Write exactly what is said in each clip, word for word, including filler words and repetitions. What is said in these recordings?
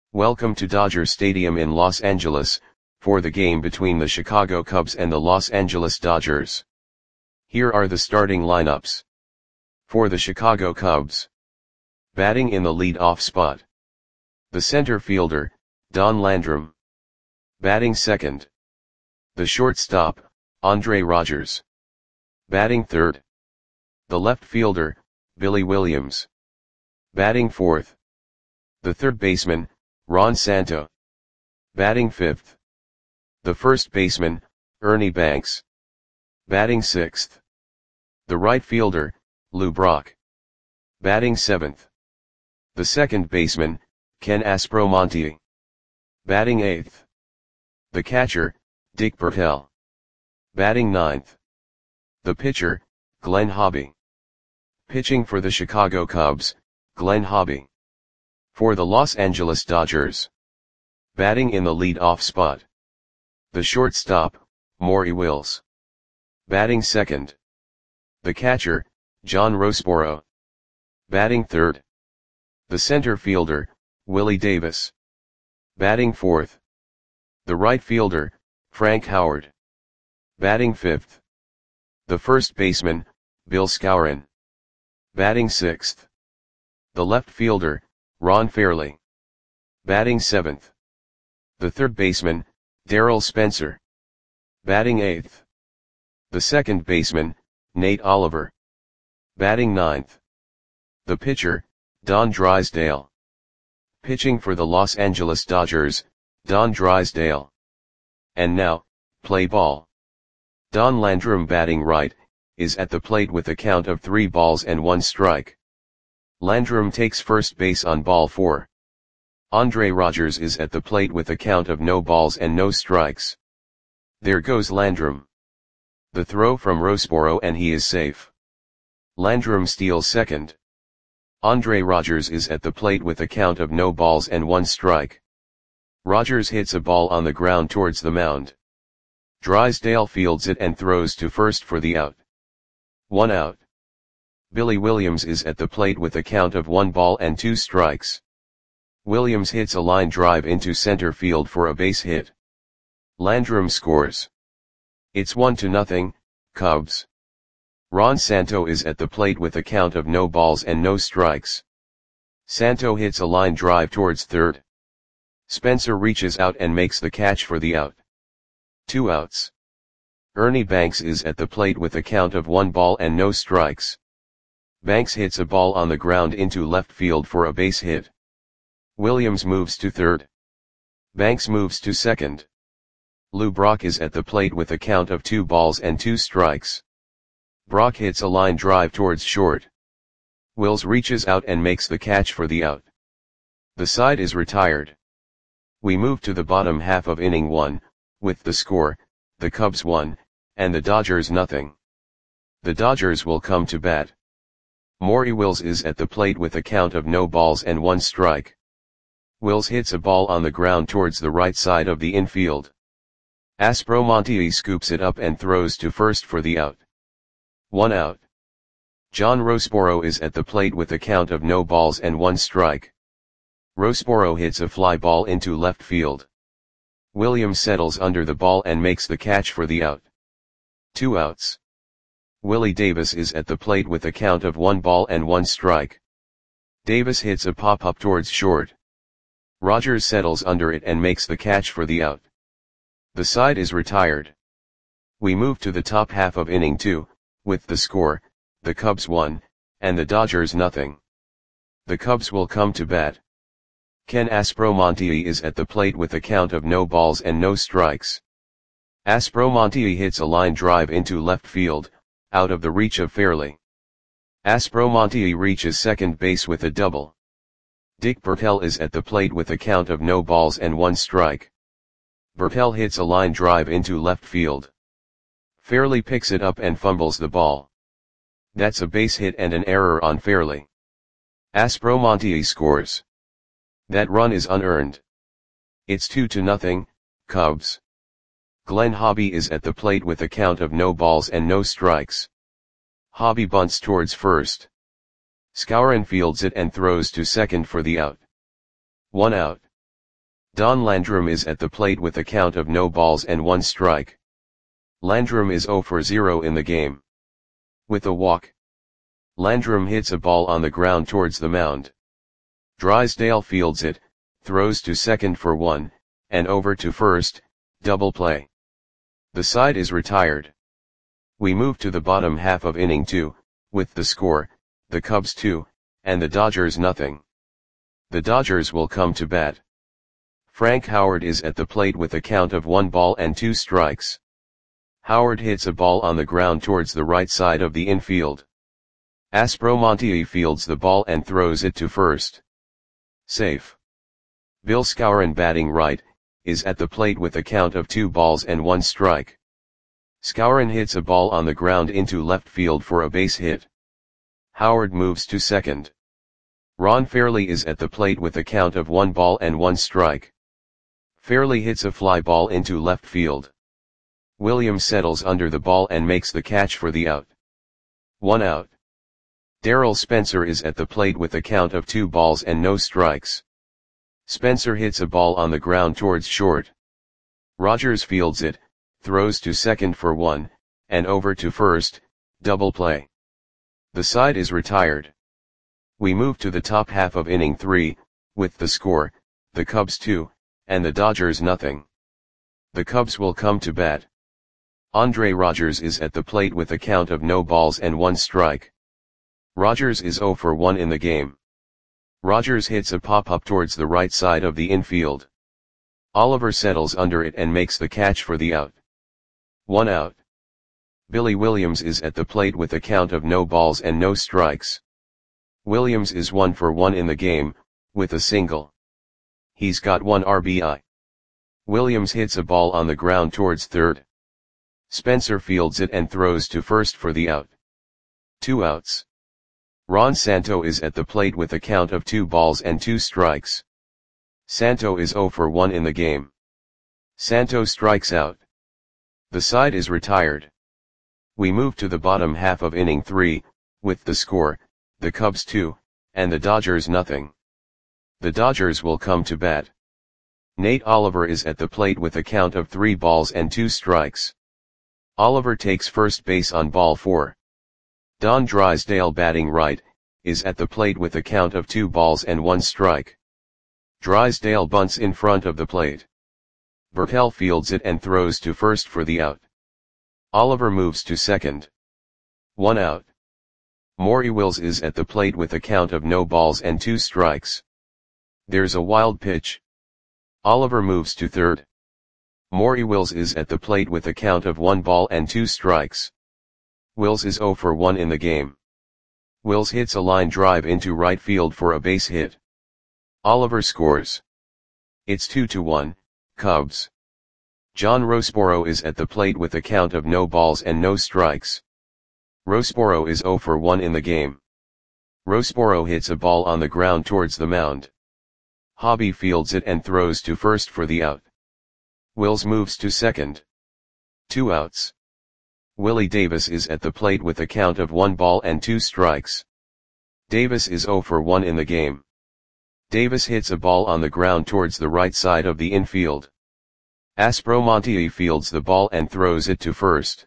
Welcome to Dodger Stadium in Los Angeles, for the game between the Chicago Cubs and the Los Angeles Dodgers. Here are the starting lineups. For the Chicago Cubs. Batting in the lead-off spot. The center fielder, Don Landrum. Batting second. The shortstop, Andre Rogers. Batting third. The left fielder, Billy Williams. Batting fourth. The third baseman, Ron Santo. Batting fifth. The first baseman, Ernie Banks. Batting sixth. The right fielder, Lou Brock. Batting seventh. The second baseman, Ken Aspromonte. Batting eighth. The catcher, Dick Bertel. Batting ninth. The pitcher, Glenn Hobby. Pitching for the Chicago Cubs, Glenn Hobby. For the Los Angeles Dodgers. Batting in the lead-off spot. The shortstop, Maury Wills. Batting second. The catcher, John Roseboro. Batting third. The center fielder, Willie Davis. Batting fourth. The right fielder, Frank Howard. Batting fifth. The first baseman, Bill Skowron. Batting sixth. The left fielder, Ron Fairly. Batting seventh. The third baseman, Darryl Spencer. Batting eighth. The second baseman, Nate Oliver. Batting ninth. The pitcher, Don Drysdale. Pitching for the Los Angeles Dodgers, Don Drysdale. And now, play ball. Don Landrum batting right, is at the plate with a count of three balls and one strike. Landrum takes first base on ball four. Andre Rogers is at the plate with a count of no balls and no strikes. There goes Landrum. The throw from Roseboro and he is safe. Landrum steals second. Andre Rogers is at the plate with a count of no balls and one strike. Rogers hits a ball on the ground towards the mound. Drysdale fields it and throws to first for the out. One out. Billy Williams is at the plate with a count of one ball and two strikes. Williams hits a line drive into center field for a base hit. Landrum scores. It's one to nothing, Cubs. Ron Santo is at the plate with a count of no balls and no strikes. Santo hits a line drive towards third. Spencer reaches out and makes the catch for the out. Two outs. Ernie Banks is at the plate with a count of one ball and no strikes. Banks hits a ball on the ground into left field for a base hit. Williams moves to third. Banks moves to second. Lou Brock is at the plate with a count of two balls and two strikes. Brock hits a line drive towards short. Wills reaches out and makes the catch for the out. The side is retired. We move to the bottom half of inning one, with the score, the Cubs one, and the Dodgers nothing. The Dodgers will come to bat. Maury Wills is at the plate with a count of no balls and one strike. Wills hits a ball on the ground towards the right side of the infield. Aspromonte scoops it up and throws to first for the out. One out. John Roseboro is at the plate with a count of no balls and one strike. Roseboro hits a fly ball into left field. Williams settles under the ball and makes the catch for the out. Two outs. Willie Davis is at the plate with a count of one ball and one strike. Davis hits a pop-up towards short. Rogers settles under it and makes the catch for the out. The side is retired. We move to the top half of inning two, with the score, the Cubs one, and the Dodgers nothing. The Cubs will come to bat. Ken Aspromonte is at the plate with a count of no balls and no strikes. Aspromonte hits a line drive into left field, out of the reach of Fairly. Aspromonte reaches second base with a double. Dick Bertel is at the plate with a count of no balls and one strike. Bertel hits a line drive into left field. Fairly picks it up and fumbles the ball. That's a base hit and an error on Fairly. Aspromonte scores. That run is unearned. It's two to nothing, Cubs. Glenn Hobby is at the plate with a count of no balls and no strikes. Hobby bunts towards first. Skowron fields it and throws to second for the out. One out. Don Landrum is at the plate with a count of no balls and one strike. Landrum is zero for zero in the game. With a walk, Landrum hits a ball on the ground towards the mound. Drysdale fields it, throws to second for one, and over to first, double play. The side is retired. We move to the bottom half of inning two, with the score, the Cubs two, and the Dodgers nothing. The Dodgers will come to bat. Frank Howard is at the plate with a count of one ball and two strikes. Howard hits a ball on the ground towards the right side of the infield. Aspromonte fields the ball and throws it to first. Safe. Bill Skowron, batting right, is at the plate with a count of two balls and one strike. Skowron hits a ball on the ground into left field for a base hit. Howard moves to second. Ron Fairly is at the plate with a count of one ball and one strike. Fairly hits a fly ball into left field. Williams settles under the ball and makes the catch for the out. One out. Darrell Spencer is at the plate with a count of two balls and no strikes. Spencer hits a ball on the ground towards short. Rogers fields it, throws to second for one, and over to first, double play. The side is retired. We move to the top half of inning three, with the score, the Cubs two, and the Dodgers nothing. The Cubs will come to bat. Andre Rogers is at the plate with a count of no balls and one strike. Rogers is zero for one in the game. Rogers hits a pop-up towards the right side of the infield. Oliver settles under it and makes the catch for the out. One out. Billy Williams is at the plate with a count of no balls and no strikes. Williams is one for one in the game, with a single. He's got one R B I. Williams hits a ball on the ground towards third. Spencer fields it and throws to first for the out. Two outs. Ron Santo is at the plate with a count of two balls and two strikes. Santo is zero for one in the game. Santo strikes out. The side is retired. We move to the bottom half of inning three, with the score, the Cubs two, and the Dodgers nothing. The Dodgers will come to bat. Nate Oliver is at the plate with a count of three balls and two strikes. Oliver takes first base on ball four. Don Drysdale, batting right, is at the plate with a count of two balls and one strike. Drysdale bunts in front of the plate. Bertel fields it and throws to first for the out. Oliver moves to second. One out. Maury Wills is at the plate with a count of no balls and two strikes. There's a wild pitch. Oliver moves to third. Maury Wills is at the plate with a count of one ball and two strikes. Wills is zero for one in the game. Wills hits a line drive into right field for a base hit. Oliver scores. It's two to one, Cubs. John Roseboro is at the plate with a count of no balls and no strikes. Roseboro is zero for one in the game. Roseboro hits a ball on the ground towards the mound. Hobby fields it and throws to first for the out. Wills moves to second. Two outs. Willie Davis is at the plate with a count of one ball and two strikes. Davis is zero for one in the game. Davis hits a ball on the ground towards the right side of the infield. Aspromonte fields the ball and throws it to first.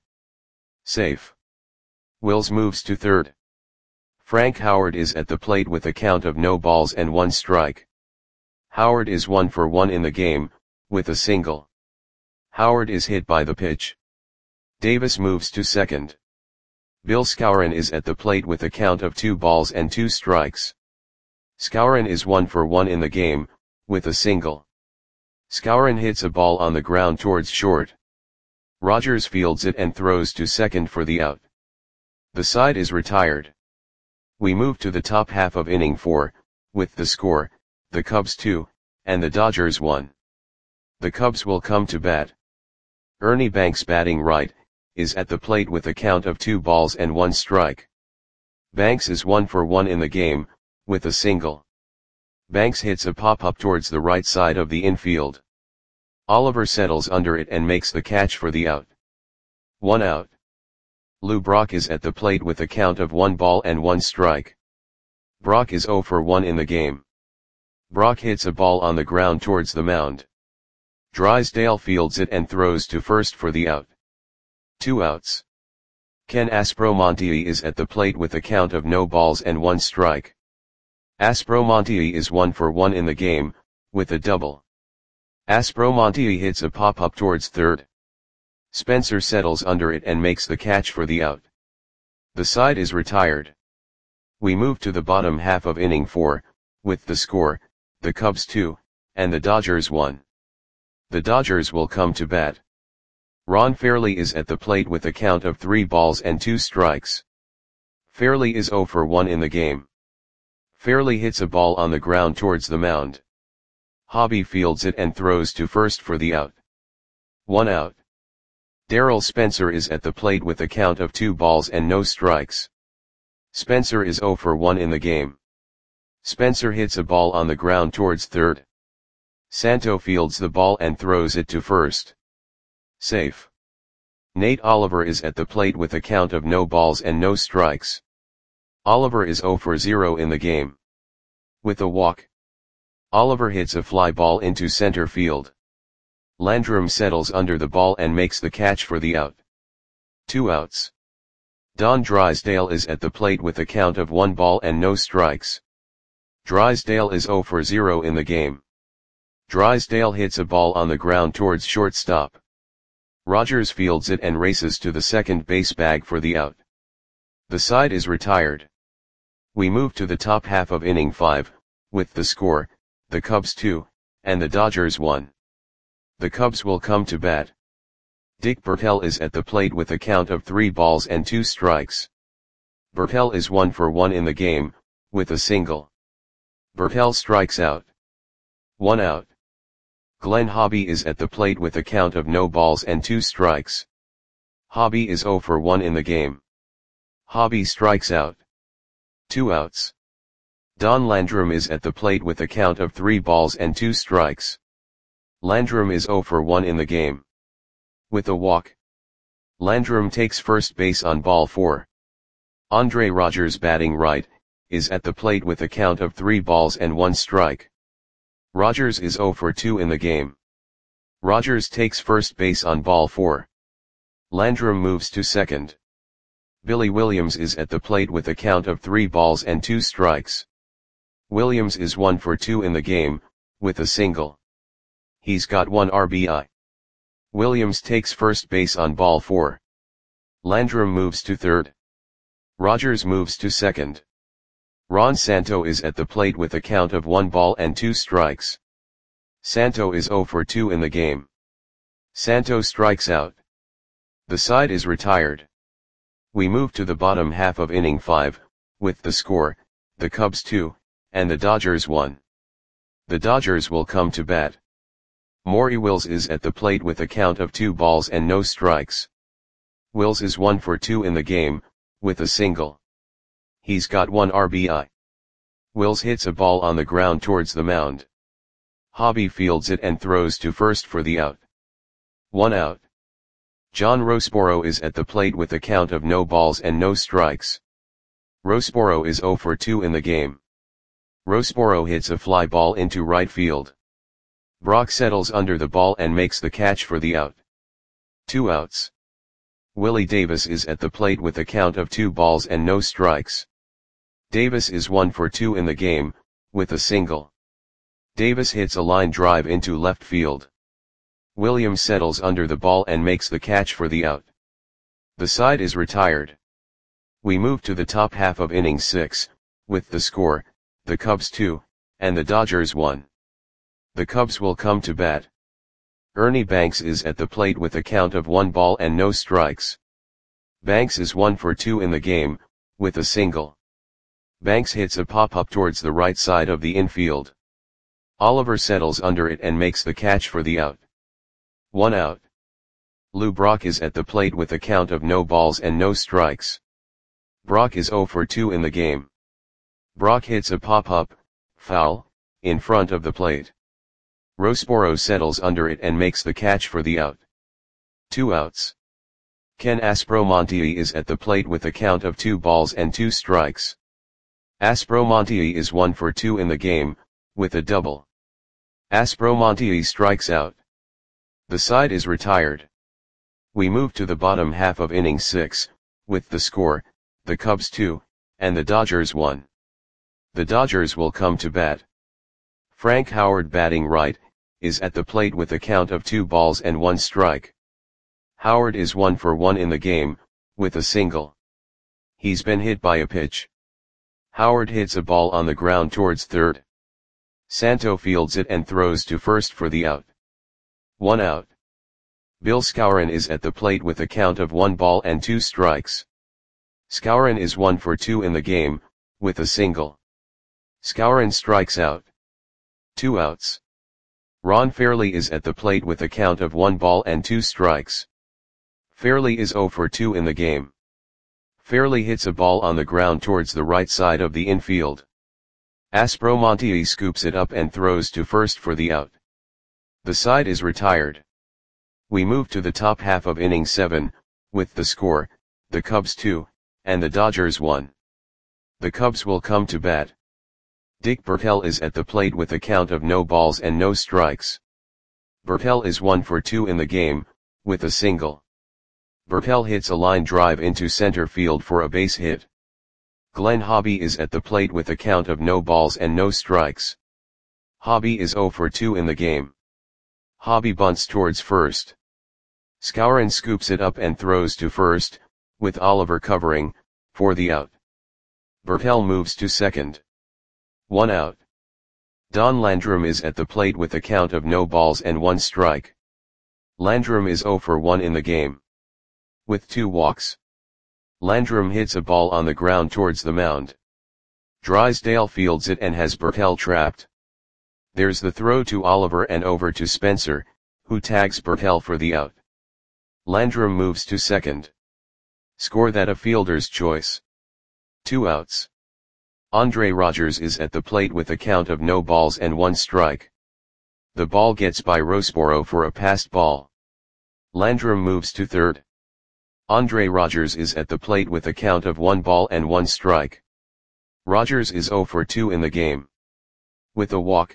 Safe. Wills moves to third. Frank Howard is at the plate with a count of no balls and one strike. Howard is one for one in the game, with a single. Howard is hit by the pitch. Davis moves to second. Bill Skowron is at the plate with a count of two balls and two strikes. Skowron is one for one in the game, with a single. Skowron hits a ball on the ground towards short. Rogers fields it and throws to second for the out. The side is retired. We move to the top half of inning four, with the score, the Cubs two, and the Dodgers one. The Cubs will come to bat. Ernie Banks, batting right, is at the plate with a count of two balls and one strike. Banks is one for one in the game, with a single. Banks hits a pop-up towards the right side of the infield. Oliver settles under it and makes the catch for the out. One out. Lou Brock is at the plate with a count of one ball and one strike. Brock is zero for one in the game. Brock hits a ball on the ground towards the mound. Drysdale fields it and throws to first for the out. Two outs. Ken Aspromonte is at the plate with a count of no balls and one strike. Aspromonte is one for one in the game, with a double. Aspromonte hits a pop-up towards third. Spencer settles under it and makes the catch for the out. The side is retired. We move to the bottom half of inning four, with the score, the Cubs two, and the Dodgers one. The Dodgers will come to bat. Ron Fairly is at the plate with a count of three balls and two strikes. Fairly is oh for one in the game. Fairly hits a ball on the ground towards the mound. Hobby fields it and throws to first for the out. One out. Darryl Spencer is at the plate with a count of two balls and no strikes. Spencer is oh for one in the game. Spencer hits a ball on the ground towards third. Santo fields the ball and throws it to first. Safe. Nate Oliver is at the plate with a count of no balls and no strikes. Oliver is oh for zero in the game. With a walk. Oliver hits a fly ball into center field. Landrum settles under the ball and makes the catch for the out. Two outs. Don Drysdale is at the plate with a count of one ball and no strikes. Drysdale is oh for zero in the game. Drysdale hits a ball on the ground towards shortstop. Rogers fields it and races to the second base bag for the out. The side is retired. We move to the top half of inning five, with the score, the Cubs two, and the Dodgers one. The Cubs will come to bat. Dick Bertel is at the plate with a count of three balls and two strikes. Bertel is one for one in the game, with a single. Bertel strikes out. One out. Glenn Hobby is at the plate with a count of no balls and two strikes. Hobby is oh for one in the game. Hobby strikes out. Two outs. Don Landrum is at the plate with a count of three balls and two strikes. Landrum is oh for one in the game. With a walk. Landrum takes first base on ball four. Andre Rogers, batting right, is at the plate with a count of three balls and one strike. Rogers is oh for two in the game. Rogers takes first base on ball four. Landrum moves to second. Billy Williams is at the plate with a count of three balls and two strikes. Williams is one for two in the game, with a single. He's got one R B I. Williams takes first base on ball four. Landrum moves to third. Rogers moves to second. Ron Santo is at the plate with a count of one ball and two strikes. Santo is oh for two in the game. Santo strikes out. The side is retired. We move to the bottom half of inning five, with the score, the Cubs two, and the Dodgers one. The Dodgers will come to bat. Maury Wills is at the plate with a count of two balls and no strikes. Wills is one for two in the game, with a single. He's got one R B I. Wills hits a ball on the ground towards the mound. Hobby fields it and throws to first for the out. One out. John Rosboro is at the plate with a count of no balls and no strikes. Rosboro is oh for two in the game. Rosboro hits a fly ball into right field. Brock settles under the ball and makes the catch for the out. Two outs. Willie Davis is at the plate with a count of two balls and no strikes. Davis is one for two in the game, with a single. Davis hits a line drive into left field. Williams settles under the ball and makes the catch for the out. The side is retired. We move to the top half of inning six, with the score, the Cubs two, and the Dodgers one. The Cubs will come to bat. Ernie Banks is at the plate with a count of one ball and no strikes. Banks is one for two in the game, with a single. Banks hits a pop-up towards the right side of the infield. Oliver settles under it and makes the catch for the out. One out. Lou Brock is at the plate with a count of no balls and no strikes. Brock is oh for two in the game. Brock hits a pop-up, foul, in front of the plate. Rosboro settles under it and makes the catch for the out. Two outs. Ken Aspromonte is at the plate with a count of two balls and two strikes. Aspromonte is one for two in the game, with a double. Aspromonte strikes out. The side is retired. We move to the bottom half of inning six, with the score, the Cubs two, and the Dodgers one. The Dodgers will come to bat. Frank Howard, batting right, is at the plate with a count of two balls and one strike. Howard is one for one in the game, with a single. He's been hit by a pitch. Howard hits a ball on the ground towards third. Santo fields it and throws to first for the out. One out. Bill Skowron is at the plate with a count of one ball and two strikes. Skowron is one for two in the game, with a single. Skowron strikes out. Two outs. Ron Fairly is at the plate with a count of one ball and two strikes. Fairly is zero for two in the game. Fairly hits a ball on the ground towards the right side of the infield. Aspromonte scoops it up and throws to first for the out. The side is retired. We move to the top half of inning seven, with the score, the Cubs two, and the Dodgers one. The Cubs will come to bat. Dick Bertel is at the plate with a count of no balls and no strikes. Bertel is one for two in the game, with a single. Bertel hits a line drive into center field for a base hit. Glenn Hobby is at the plate with a count of no balls and no strikes. Hobby is zero for two in the game. Hobby bunts towards first. Skowron scoops it up and throws to first, with Oliver covering, for the out. Bertel moves to second. One out. Don Landrum is at the plate with a count of no balls and one strike. Landrum is zero for one in the game. With two walks. Landrum hits a ball on the ground towards the mound. Drysdale fields it and has Bertel trapped. There's the throw to Oliver and over to Spencer, who tags Bertel for the out. Landrum moves to second. Score that a fielder's choice. Two outs. Andre Rogers is at the plate with a count of no balls and one strike. The ball gets by Rosboro for a passed ball. Landrum moves to third. Andre Rogers is at the plate with a count of one ball and one strike. Rogers is zero for two in the game. With a walk.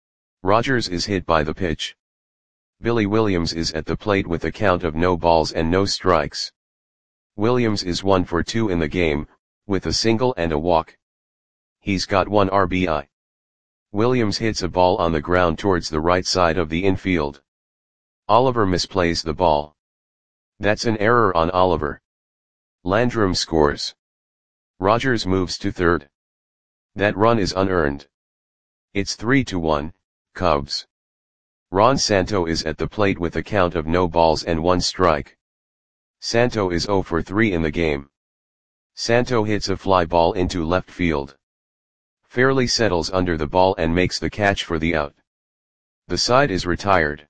Rogers is hit by the pitch. Billy Williams is at the plate with a count of no balls and no strikes. Williams is one for two in the game, with a single and a walk. He's got one R B I. Williams hits a ball on the ground towards the right side of the infield. Oliver misplays the ball. That's an error on Oliver. Landrum scores. Rogers moves to third. That run is unearned. It's three to one, Cubs. Ron Santo is at the plate with a count of no balls and one strike. Santo is zero for three in the game. Santo hits a fly ball into left field. Fairly settles under the ball and makes the catch for the out. The side is retired.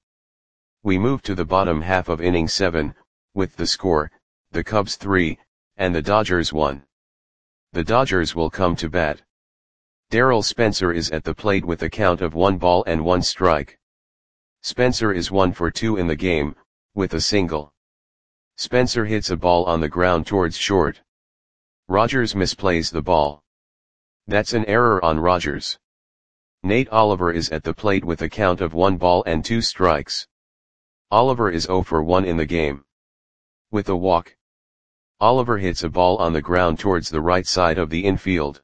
We move to the bottom half of inning seven, with the score, the Cubs three, and the Dodgers one. The Dodgers will come to bat. Darrell Spencer is at the plate with a count of one ball and one strike. Spencer is one for two in the game, with a single. Spencer hits a ball on the ground towards short. Rogers misplays the ball. That's an error on Rogers. Nate Oliver is at the plate with a count of one ball and two strikes. Oliver is zero for one in the game. With a walk. Oliver hits a ball on the ground towards the right side of the infield.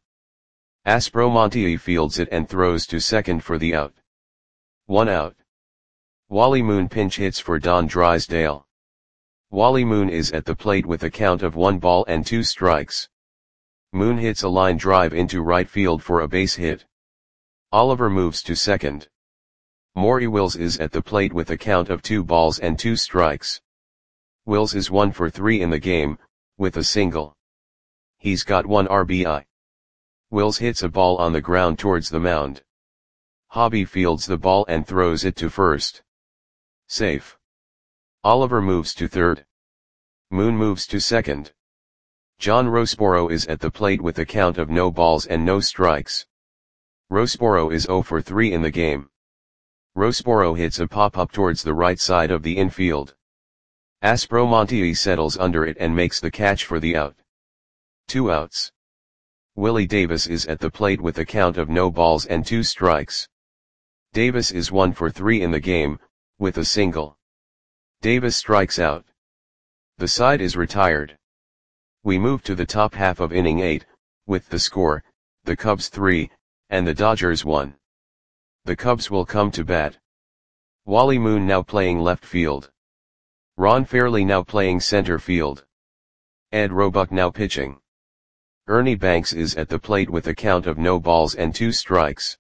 Aspromonte fields it and throws to second for the out. One out. Wally Moon pinch hits for Don Drysdale. Wally Moon is at the plate with a count of one ball and two strikes. Moon hits a line drive into right field for a base hit. Oliver moves to second. Maury Wills is at the plate with a count of two balls and two strikes. Wills is one for three in the game, with a single. He's got one R B I. Wills hits a ball on the ground towards the mound. Hobby fields the ball and throws it to first. Safe. Oliver moves to third. Moon moves to second. John Rosboro is at the plate with a count of no balls and no strikes. Rosboro is zero for three in the game. Rosboro hits a pop-up towards the right side of the infield. Aspromonte settles under it and makes the catch for the out. Two outs. Willie Davis is at the plate with a count of no balls and two strikes. Davis is one for three in the game, with a single. Davis strikes out. The side is retired. We move to the top half of inning eight, with the score, the Cubs three, and the Dodgers one. The Cubs will come to bat. Wally Moon now playing left field. Ron Fairly now playing center field. Ed Roebuck now pitching. Ernie Banks is at the plate with a count of no balls and two strikes.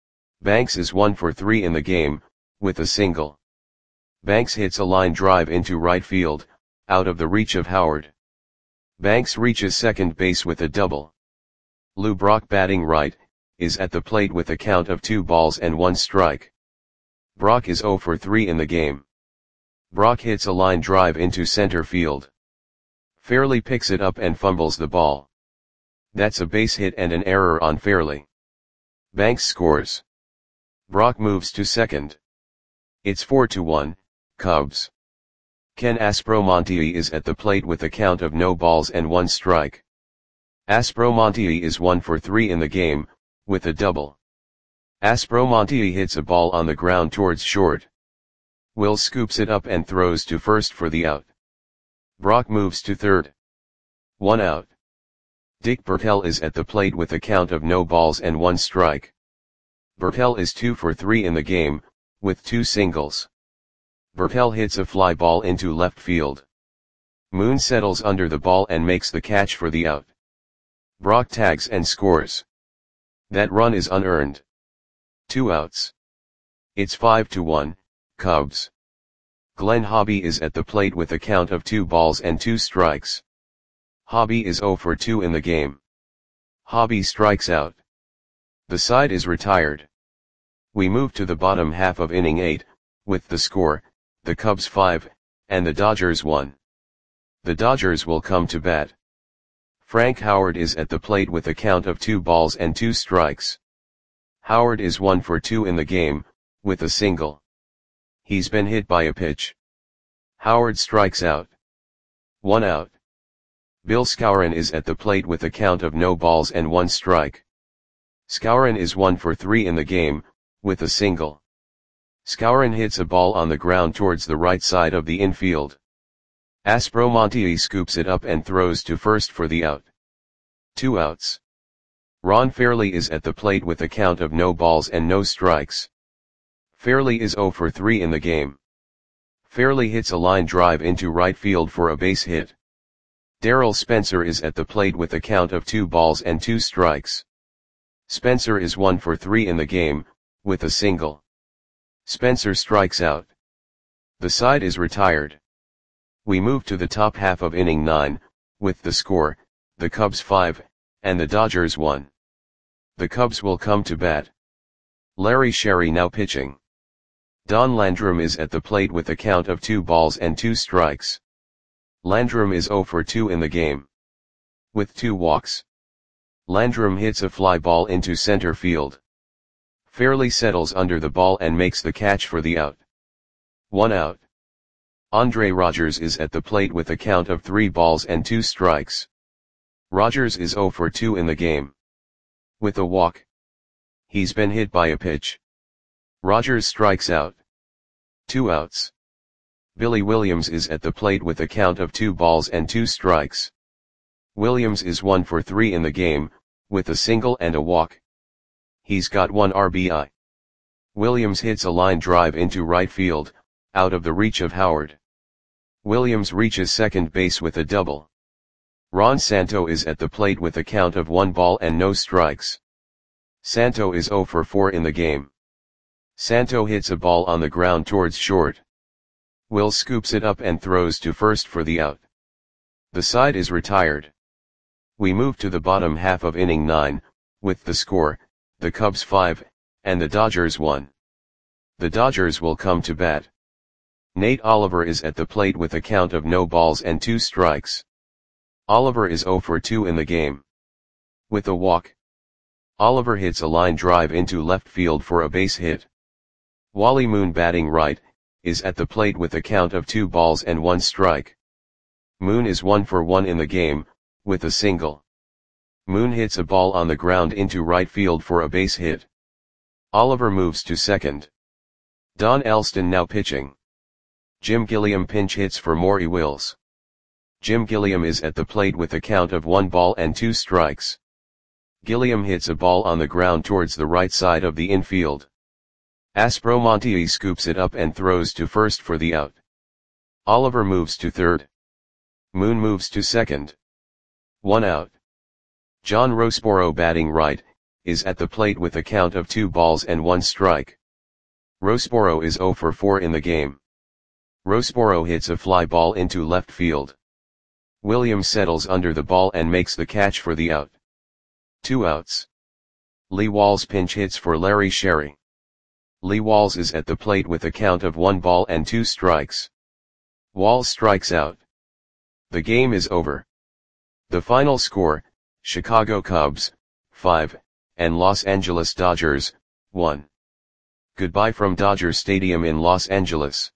Banks is one for three in the game, with a single. Banks hits a line drive into right field, out of the reach of Howard. Banks reaches second base with a double. Lou Brock batting right, is at the plate with a count of two balls and one strike. Brock is oh for three in the game. Brock hits a line drive into center field. Fairly picks it up and fumbles the ball. That's a base hit and an error on Fairly. Banks scores. Brock moves to second. It's four to one, Cubs. Ken Aspromonte is at the plate with a count of no balls and one strike. Aspromonte is one for three in the game, with a double. Aspromonte hits a ball on the ground towards short. Will scoops it up and throws to first for the out. Brock moves to third. One out. Dick Bertel is at the plate with a count of no balls and one strike. Bertel is two for three in the game, with two singles. Bertel hits a fly ball into left field. Moon settles under the ball and makes the catch for the out. Brock tags and scores. That run is unearned. Two outs. It's five to one, Cubs. Glenn Hobby is at the plate with a count of two balls and two strikes. Hobby is oh for two in the game. Hobby strikes out. The side is retired. We move to the bottom half of inning eight, with the score, the Cubs five, and the Dodgers one. The Dodgers will come to bat. Frank Howard is at the plate with a count of two balls and two strikes. Howard is one for two in the game, with a single. He's been hit by a pitch. Howard strikes out. One out. Bill Skowron is at the plate with a count of no balls and one strike. Skowron is one for three in the game, with a single. Skowron hits a ball on the ground towards the right side of the infield. Aspromonte scoops it up and throws to first for the out. Two outs. Ron Fairly is at the plate with a count of no balls and no strikes. Fairly is oh for three in the game. Fairly hits a line drive into right field for a base hit. Darrell Spencer is at the plate with a count of two balls and two strikes. Spencer is one for three in the game, with a single. Spencer strikes out. The side is retired. We move to the top half of inning nine, with the score, the Cubs five, and the Dodgers one. The Cubs will come to bat. Larry Sherry now pitching. Don Landrum is at the plate with a count of two balls and two strikes. Landrum is oh for two in the game. With two walks. Landrum hits a fly ball into center field. Fairly settles under the ball and makes the catch for the out. One out. Andre Rogers is at the plate with a count of three balls and two strikes. Rogers is oh for two in the game. With a walk. He's been hit by a pitch. Rogers strikes out. Two outs. Billy Williams is at the plate with a count of two balls and two strikes. Williams is one for three in the game, with a single and a walk. He's got one R B I. Williams hits a line drive into right field, out of the reach of Howard. Williams reaches second base with a double. Ron Santo is at the plate with a count of one ball and no strikes. Santo is oh for four in the game. Santo hits a ball on the ground towards short. Will scoops it up and throws to first for the out. The side is retired. We move to the bottom half of inning nine, with the score, the Cubs five, and the Dodgers one. The Dodgers will come to bat. Nate Oliver is at the plate with a count of no balls and two strikes. Oliver is oh for two in the game. With a walk. Oliver hits a line drive into left field for a base hit. Wally Moon batting right, is at the plate with a count of two balls and one strike. Moon is one for one in the game, with a single. Moon hits a ball on the ground into right field for a base hit. Oliver moves to second. Don Elston now pitching. Jim Gilliam pinch hits for Maury Wills. Jim Gilliam is at the plate with a count of one ball and two strikes. Gilliam hits a ball on the ground towards the right side of the infield. Aspromonte scoops it up and throws to first for the out. Oliver moves to third. Moon moves to second. One out. John Roseboro batting right, is at the plate with a count of two balls and one strike. Roseboro is zero for four in the game. Roseboro hits a fly ball into left field. Williams settles under the ball and makes the catch for the out. Two outs. Lee Walls pinch hits for Larry Sherry. Lee Walls is at the plate with a count of one ball and two strikes. Walls strikes out. The game is over. The final score, Chicago Cubs, five, and Los Angeles Dodgers, one. Goodbye from Dodger Stadium in Los Angeles.